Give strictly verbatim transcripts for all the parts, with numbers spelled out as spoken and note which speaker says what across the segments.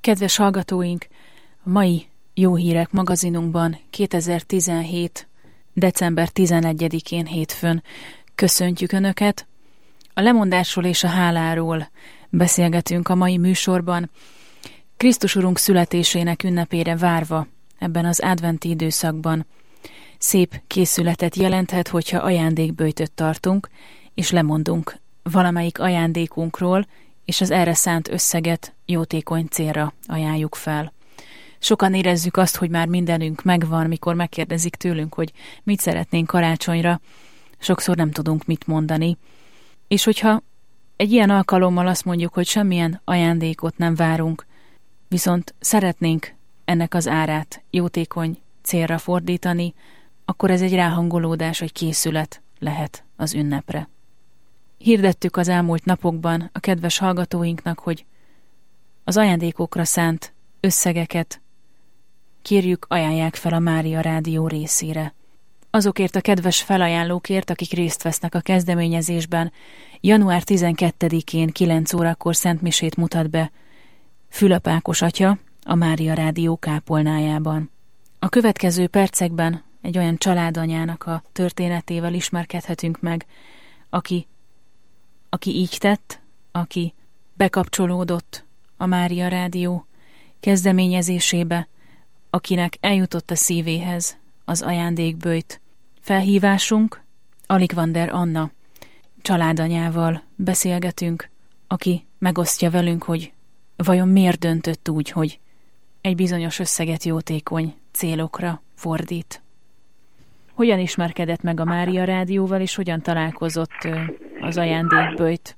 Speaker 1: Kedves hallgatóink, a mai Jó Hírek magazinunkban kétezer-tizenhét. december tizenegyedikén hétfőn köszöntjük Önöket. A lemondásról és a háláról beszélgetünk a mai műsorban, Krisztus Urunk születésének ünnepére várva ebben az adventi időszakban. Szép készületet jelenthet, hogyha ajándékböjtöt tartunk, és lemondunk valamelyik ajándékunkról, és az erre szánt összeget jótékony célra ajánljuk fel. Sokan érezzük azt, hogy már mindenünk megvan, mikor megkérdezik tőlünk, hogy mit szeretnénk karácsonyra, sokszor nem tudunk mit mondani. És hogyha egy ilyen alkalommal azt mondjuk, hogy semmilyen ajándékot nem várunk, viszont szeretnénk ennek az árát jótékony célra fordítani, akkor ez egy ráhangolódás, egy készület lehet az ünnepre. Hirdettük az elmúlt napokban a kedves hallgatóinknak, hogy az ajándékokra szánt összegeket kérjük, ajánlják fel a Mária Rádió részére. Azokért a kedves felajánlókért, akik részt vesznek a kezdeményezésben, január tizenkettedikén kilenc órakor szentmisét mutat be Fülöp Ákos atya a Mária Rádió kápolnájában. A következő percekben egy olyan családanyának a történetével ismerkedhetünk meg, aki, aki így tett, aki bekapcsolódott a Mária Rádió kezdeményezésébe, akinek eljutott a szívéhez az ajándékböjt. Felhívásunk Aligvander Anna családanyával beszélgetünk, aki megosztja velünk, hogy vajon miért döntött úgy, hogy egy bizonyos összeget jótékony célokra fordít. Hogyan ismerkedett meg a Mária Rádióval, és hogyan találkozott az ajándékböjt?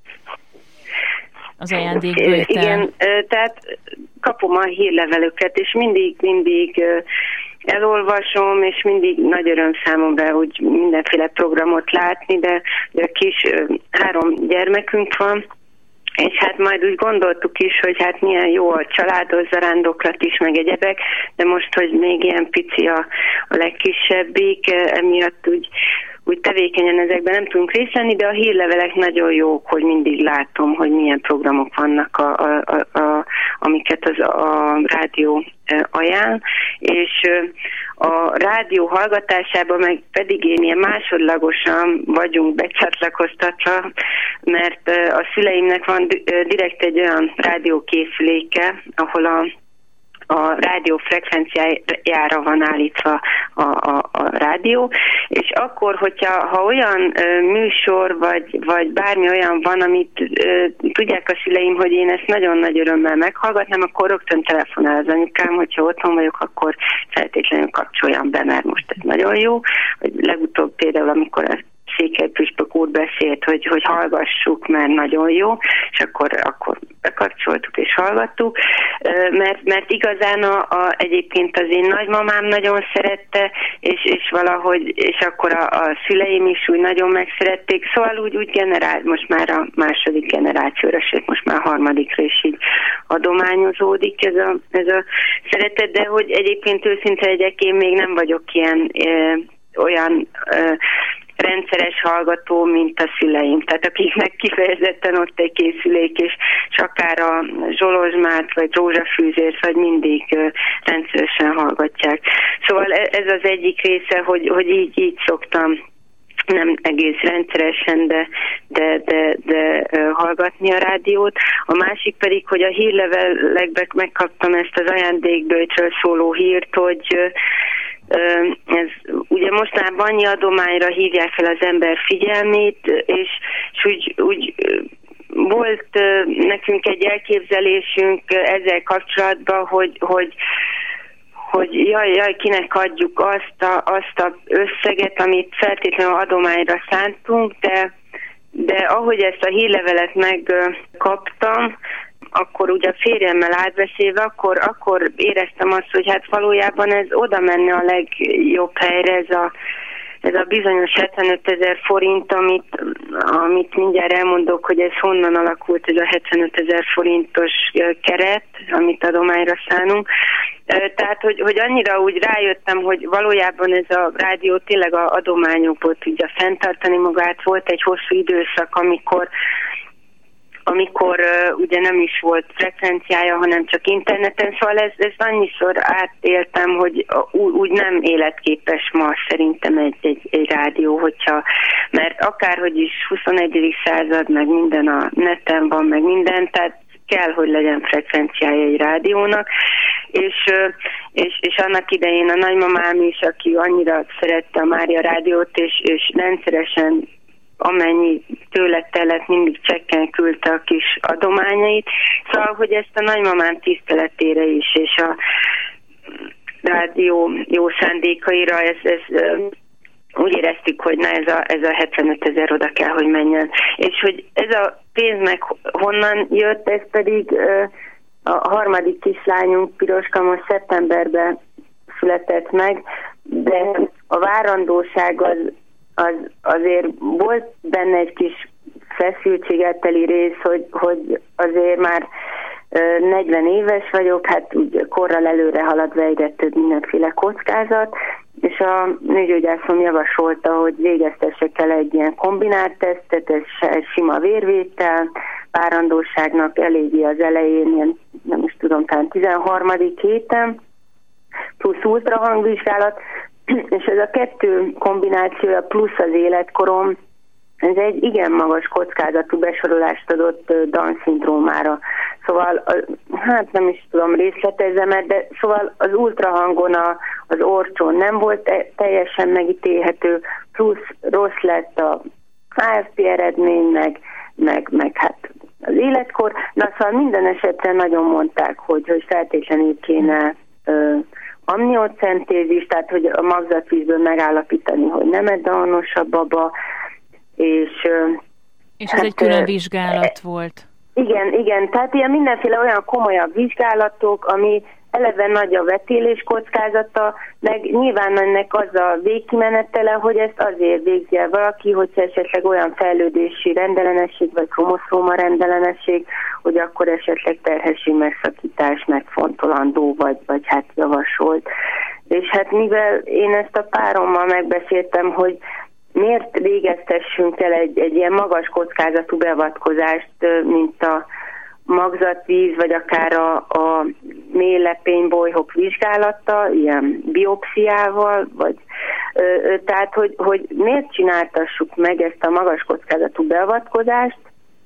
Speaker 1: Az ajándékböjttel.
Speaker 2: Igen, tehát kapom a hírlevelüket, és mindig, mindig elolvasom, és mindig nagy öröm számomra, hogy mindenféle programot látni, de a kis három gyermekünk van, és hát majd úgy gondoltuk is, hogy hát milyen jó a családos zarándoklat is, meg egyebek, de most, hogy még ilyen pici a, a legkisebbik, emiatt úgy, úgy tevékenyen ezekben nem tudunk részt venni, de a hírlevelek nagyon jók, hogy mindig látom, hogy milyen programok vannak, a, a, a, a, amiket az a rádió ajánl, és a rádió hallgatásában meg pedig én ilyen másodlagosan vagyunk becsatlakoztatva, mert a szüleimnek van direkt egy olyan rádiókészüléke, ahol a a rádió frekvenciájára van állítva a, a, a rádió, és akkor, hogyha ha olyan ö, műsor, vagy, vagy bármi olyan van, amit ö, tudják a szüleim, hogy én ezt nagyon nagy örömmel meghallgatnám, akkor rögtön telefonál az anyukám, hogyha otthon vagyok, akkor feltétlenül kapcsoljam be, mert most ez nagyon jó. Vagy legutóbb például, amikor a Székely Püspök úr beszélt, hogy, hogy hallgassuk, mert nagyon jó, és akkor, akkor bekapcsoltuk és hallgattuk, mert, mert igazán a, a, egyébként az én nagymamám nagyon szerette, és, és valahogy, és akkor a, a szüleim is úgy nagyon megszerették, szóval úgy, úgy generál, most már a második generációra, sőt most már a harmadikra is így adományozódik ez a, ez a szeretet, de hogy egyébként őszinte legyek, én még nem vagyok ilyen ö, olyan ö, rendszeres hallgató, mint a szüleim. Tehát akiknek kifejezetten ott egy készülék, és, és akár a Zsolozsmát, vagy Rózsafűzért, vagy mindig uh, rendszeresen hallgatják. Szóval ez az egyik része, hogy, hogy így, így szoktam nem egész rendszeresen, de, de, de, de uh, hallgatni a rádiót. A másik pedig, hogy a hírlevelekben megkaptam ezt az ajándékböjtről szóló hírt, hogy uh, ez ugye most már annyi adományra hívják fel az ember figyelmét, és, és úgy, úgy volt nekünk egy elképzelésünk ezzel kapcsolatban, hogy, hogy, hogy jaj, jaj, kinek adjuk azt a, azt a összeget, amit feltétlenül adományra szántunk, de, de ahogy ezt a hírlevelet megkaptam, akkor ugye a férjemmel átbeszélve, akkor, akkor éreztem azt, hogy hát valójában ez oda menne a legjobb helyre, ez a, ez a bizonyos hetvenötezer forint, amit, amit mindjárt elmondok, hogy ez honnan alakult, ez a hetvenötezer forintos keret, amit adományra szánunk. Tehát, hogy, hogy annyira úgy rájöttem, hogy valójában ez a rádió tényleg a adományokból tudja fenntartani magát. Volt egy hosszú időszak, amikor amikor uh, ugye nem is volt frekvenciája, hanem csak interneten, szóval ezt, ezt annyiszor átéltem, hogy úgy, úgy nem életképes ma szerintem egy, egy, egy rádió, hogyha, mert akárhogy is huszonegyedik század, meg minden a neten van, meg minden, tehát kell, hogy legyen frekvenciája egy rádiónak, és, és, és annak idején a nagymamám is, aki annyira szerette a Mária rádiót, és, és rendszeresen amennyi tőle telett, mindig csekken küldte a kis adományait. Szóval, hogy ezt a nagymamám tiszteletére is, és a rádió jó szándékaira, ez, ez úgy éreztük, hogy na ez a, ez a hetvenöt ezer oda kell, hogy menjen. És hogy ez a pénz meg honnan jött, ez pedig a harmadik kislányunk, Piroska, most szeptemberben született meg, de a várandóság az, az azért volt benne egy kis feszültséggel teli rész, hogy, hogy azért már negyven éves vagyok, hát úgy korral előre haladva egyre több mindenféle kockázat, és a nőgyógyászom javasolta, hogy végeztessek el egy ilyen kombinált tesztet, ez sima vérvétel, várandóságnak eléggé az elején, ilyen, nem is tudom, talán tizenharmadik héten, plusz ultrahangvizsgálat, és ez a kettő kombinációja plusz az életkorom, ez egy igen magas kockázatú besorolást adott Down-szindrómára. Szóval, hát nem is tudom részletezem, de szóval az ultrahangon a, az orcson nem volt teljesen megítélhető, plusz rossz lett a á ef pé eredmény, meg, meg, meg hát az életkor. Na szóval minden esetre nagyon mondták, hogy, hogy feltétlenül kéne ö, amniocentézis, tehát hogy a magzatvízből megállapítani, hogy nem egy Downos a baba, és,
Speaker 1: és ez hát, egy külön vizsgálat volt.
Speaker 2: Igen, igen, tehát ilyen mindenféle olyan komolyabb vizsgálatok, ami eleve nagy a vetélés kockázata, meg nyilván ennek az a végkimenetele, hogy ezt azért végzi el valaki, hogyha esetleg olyan fejlődési rendellenesség, vagy kromoszóma rendellenesség, hogy akkor esetleg terhesség megszakítás megfontolandó, vagy, vagy hát javasolt. És hát mivel én ezt a párommal megbeszéltem, hogy miért végeztessünk el egy, egy ilyen magas kockázatú beavatkozást, mint a magzatvíz, vagy akár a, a mélylepénybolyhok vizsgálata, ilyen biopsziával, vagy ö, tehát, hogy, hogy miért csináltassuk meg ezt a magas kockázatú beavatkozást,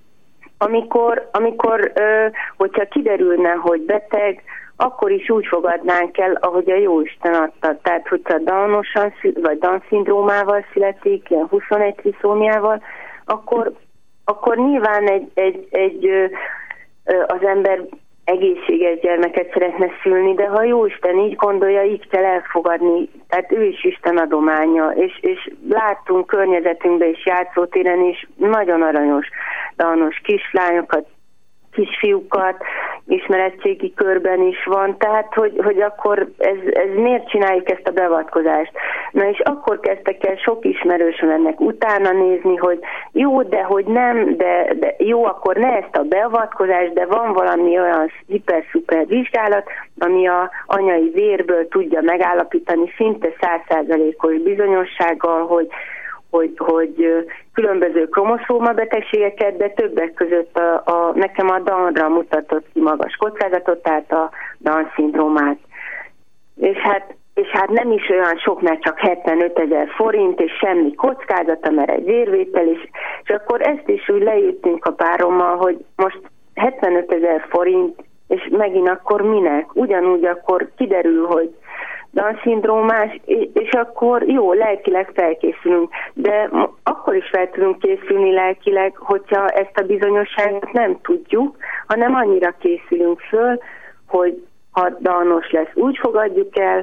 Speaker 2: amikor, amikor ö, hogyha kiderülne, hogy beteg, akkor is úgy fogadnánk el, ahogy a Jóisten adta. Tehát, hogyha Downosan, vagy Down-szindrómával születik, ilyen huszonegy triszómiával, akkor, akkor nyilván egy, egy, egy, ö, az ember egészséges gyermeket szeretne szülni, de ha Jóisten így gondolja, így kell elfogadni. Tehát ő is Isten adománya, és, és láttunk környezetünkben és játszótéren is nagyon aranyos Downos kislányokat, kisfiúkat, ismeretségi körben is van, tehát hogy, hogy akkor ez, ez miért csináljuk ezt a beavatkozást? Na és akkor kezdtek el sok ismerősöm ennek utána nézni, hogy jó, de hogy nem, de, de jó, akkor ne ezt a beavatkozást, de van valami olyan hiper-szuper vizsgálat, ami a anyai vérből tudja megállapítani szinte száz százalékos bizonyossággal, hogy Hogy, hogy különböző kromoszóma betegségeket, de többek között a, a, nekem a Downra mutatott ki magas kockázatot, tehát a Down-szindrómát. És hát, és hát nem is olyan sok, mert csak hetvenöt ezer forint, és semmi kockázata, mert egy vérvétel is. És akkor ezt is úgy leírtünk a párommal, hogy most hetvenöt ezer forint, és megint akkor minek? Ugyanúgy akkor kiderül, hogy Down-szindrómás, és akkor jó, lelkileg felkészülünk, de akkor is fel tudunk készülni lelkileg, hogyha ezt a bizonyosságot nem tudjuk, hanem annyira készülünk föl, hogy ha Downos lesz, úgy fogadjuk el,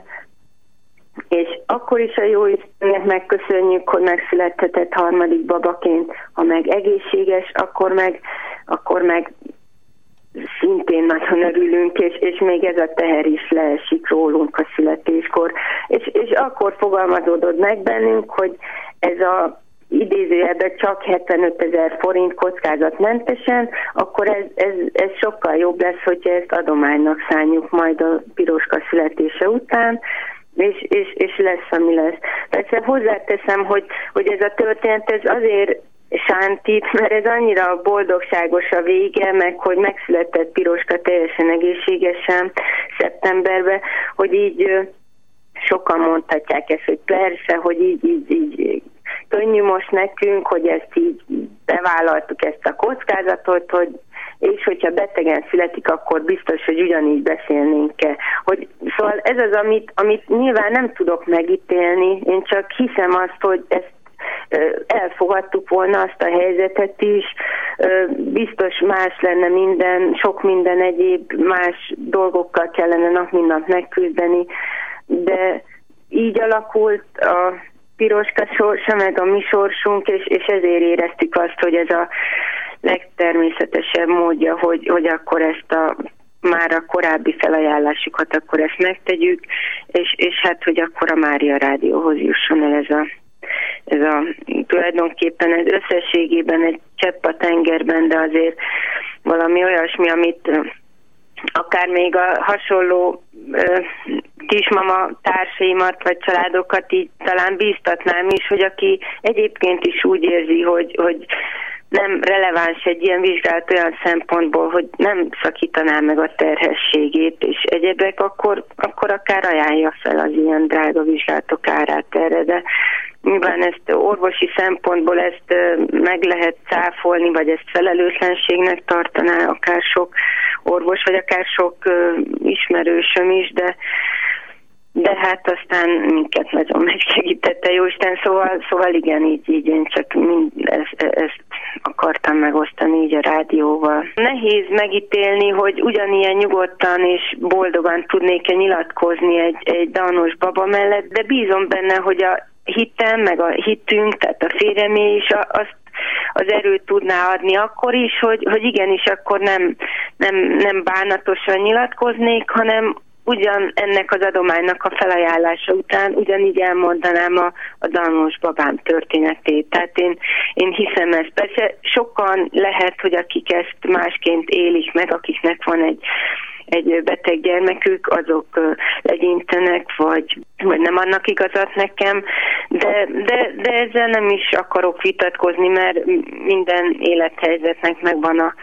Speaker 2: és akkor is a Jóistennek megköszönjük, hogy megszülethetett harmadik babaként, ha meg egészséges, akkor meg, akkor meg szintén nagyon örülünk, és, és még ez a teher is leesik rólunk a születéskor. És, és akkor fogalmazódott meg bennünk, hogy ez a idézőjelben csak hetvenöt ezer forint kockázatmentesen, akkor ez, ez, ez sokkal jobb lesz, hogyha ezt adománynak szánjuk majd a Piroska születése után, és, és, és lesz, ami lesz. Persze hozzáteszem, hogy, hogy ez a történet ez azért Sántit, mert ez annyira boldogságos a vége, meg hogy megszületett Piroska teljesen egészségesen szeptemberben, hogy így sokan mondhatják ezt, hogy persze, hogy így, így, így könnyű most nekünk, hogy ezt így bevállaltuk ezt a kockázatot, hogy és hogyha betegen születik, akkor biztos, hogy ugyanígy beszélnénk-e. Hogy, szóval ez az, amit, amit nyilván nem tudok megítélni, én csak hiszem azt, hogy ezt elfogadtuk volna azt a helyzetet is, biztos más lenne minden, sok minden egyéb, más dolgokkal kellene nap mint nap megküzdeni, de így alakult a Piroska sorsa, meg a mi sorsunk, és, és ezért éreztük azt, hogy ez a legtermészetesebb módja, hogy, hogy akkor ezt a már a korábbi felajánlásukat akkor ezt megtegyük, és, és hát, hogy akkor a Mária Rádióhoz jusson el ez a ez a tulajdonképpen ez összességében egy csepp a tengerben, de azért valami olyasmi, amit akár még a hasonló ö, kismama társaimat vagy családokat így talán bíztatnám is, hogy aki egyébként is úgy érzi, hogy, hogy nem releváns egy ilyen vizsgálat olyan szempontból, hogy nem szakítaná meg a terhességét és egyebek, akkor, akkor akár ajánlja fel az ilyen drága vizsgálatok árát erre, de nyilván ezt orvosi szempontból ezt meg lehet cáfolni, vagy ezt felelőtlenségnek tartaná akár sok orvos, vagy akár sok ismerősöm is, de de hát aztán minket nagyon megsegítette Jóisten, szóval, szóval igen, így, így én csak mind ezt, ezt akartam megosztani így a rádióval. Nehéz megítélni, hogy ugyanilyen nyugodtan és boldogan tudnék-e nyilatkozni egy, egy downos baba mellett, de bízom benne, hogy a hitem, meg a hitünk, tehát a férjemé is azt az erőt tudná adni akkor is, hogy, hogy igenis akkor nem, nem, nem bánatosan nyilatkoznék, hanem ugyan ennek az adománynak a felajánlása után ugyanígy elmondanám a, a downos babám történetét. Tehát én, én hiszem ezt. Persze sokan lehet, hogy akik ezt másként élik meg, akiknek van egy egy beteg gyermekük, azok legyintenek, vagy, vagy nem adnak igazat nekem, de, de, de ezzel nem is akarok vitatkozni, mert minden élethelyzetnek megvan a,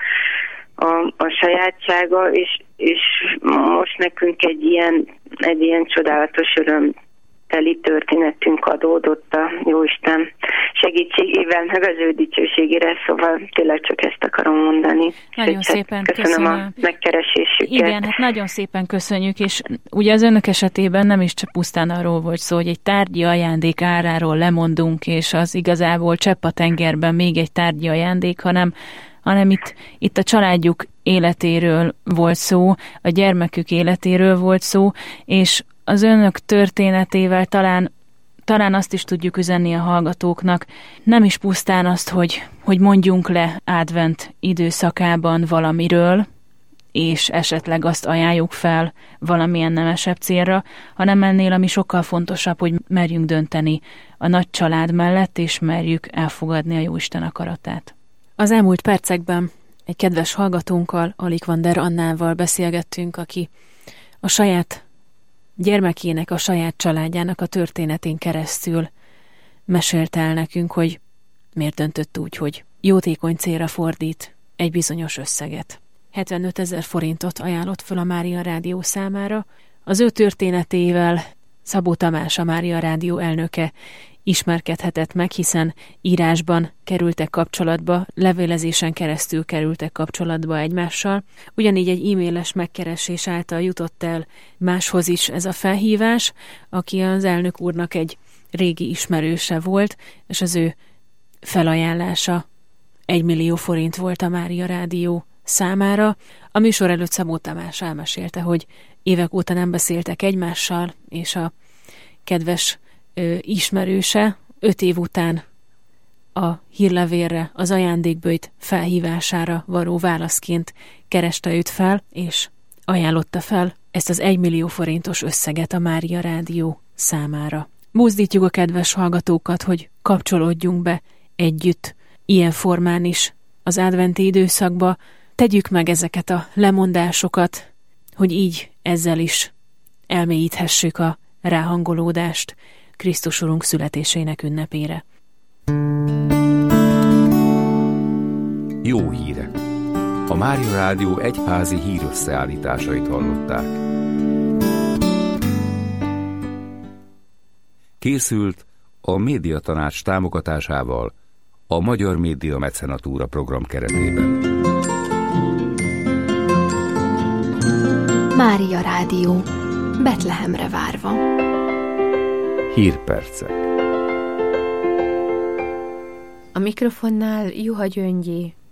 Speaker 2: a, a sajátsága, és, és most nekünk egy ilyen, egy ilyen csodálatos öröm teli történetünk adódott a Jóisten segítségével, meg az ő dicsőségére, szóval tényleg csak ezt akarom mondani.
Speaker 1: Nagyon és szépen
Speaker 2: köszönöm, köszönöm a megkeresésüket.
Speaker 1: Igen, hát nagyon szépen köszönjük, és ugye az önök esetében nem is csak pusztán arról volt szó, hogy egy tárgyi ajándék áráról lemondunk, és az igazából csepp a tengerben még egy tárgyi ajándék, hanem hanem itt, itt a családjuk életéről volt szó, a gyermekük életéről volt szó, és az önök történetével talán, talán azt is tudjuk üzenni a hallgatóknak, nem is pusztán azt, hogy, hogy mondjunk le advent időszakában valamiről, és esetleg azt ajánljuk fel valamilyen nemesebb célra, hanem ennél, ami sokkal fontosabb, hogy merjünk dönteni a nagy család mellett, és merjük elfogadni a Jóisten akaratát. Az elmúlt percekben egy kedves hallgatónkkal, Alikvander Annával beszélgettünk, aki a saját gyermekének, a saját családjának a történetén keresztül mesélte el nekünk, hogy miért döntött úgy, hogy jótékony célra fordít egy bizonyos összeget. hetvenötezer forintot ajánlott föl a Mária Rádió számára. Az ő történetével Szabó Tamás, a Mária Rádió elnöke ismerkedhetett meg, hiszen írásban kerültek kapcsolatba, levélezésen keresztül kerültek kapcsolatba egymással. Ugyanígy egy e-mailes megkeresés által jutott el máshoz is ez a felhívás, aki az elnök úrnak egy régi ismerőse volt, és az ő felajánlása egy millió forint volt a Mária Rádió számára. A műsor előtt Szabó Tamás elmesélte, hogy évek óta nem beszéltek egymással, és a kedves ö, ismerőse öt év után a hírlevélre, az ajándékböjt felhívására való válaszként kereste őt fel, és ajánlotta fel ezt az egymillió forintos összeget a Mária Rádió számára. Buzdítjuk a kedves hallgatókat, hogy kapcsolódjunk be együtt ilyen formán is az adventi időszakba, tegyük meg ezeket a lemondásokat, hogy így ezzel is elmélyíthessük a ráhangolódást Krisztus Urunk születésének ünnepére.
Speaker 3: Jó hírek. A Mária Rádió egyházi hírösszeállításait hallották. Készült a Médiatanács támogatásával a Magyar Média Mecenatúra program keretében.
Speaker 4: Mária Rádió. Betlehemre várva.
Speaker 3: Hírpercek.
Speaker 5: A mikrofonnál Juha Gyöngyi